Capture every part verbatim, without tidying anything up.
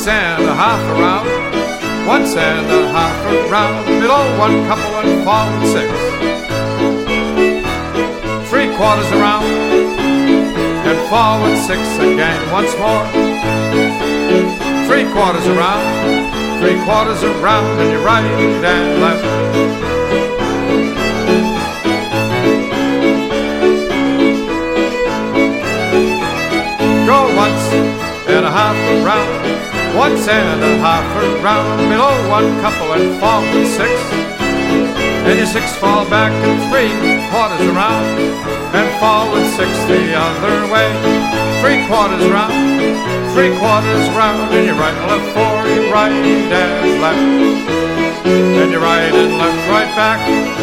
once and a half around, once and a half around, below one couple and forward six. Three quarters around and forward six again once more. Three quarters around, three quarters around, and you're right and left. Go once and a half around, once and a half around, below one couple and forward six. And your six fall back and three quarters around, and forward six the other way. Three quarters round, three quarters round, and you're right and left four, you right and left. And you're right and left, right back.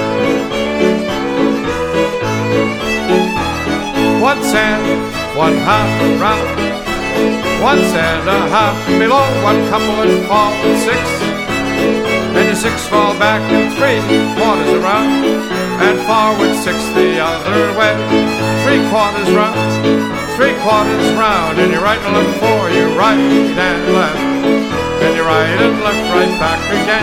Once and one half around, once and a half, below one couple and forward six. And your six fall back and three quarters around, and forward six the other way. Three quarters round, three quarters round, and you're right and left four, you right and left. And you're right and left, right back again.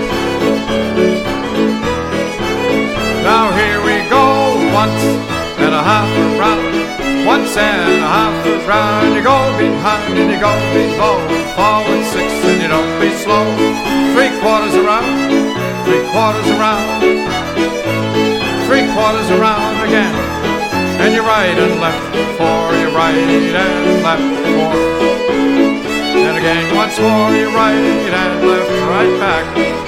Now here we go, once and a half around, once and a half around. You go behind and you go below, forward six and you don't be slow. Three quarters around, three quarters around, three quarters around again. And you're right and left four, you're right and left four. And again once more, you're right and left, right back.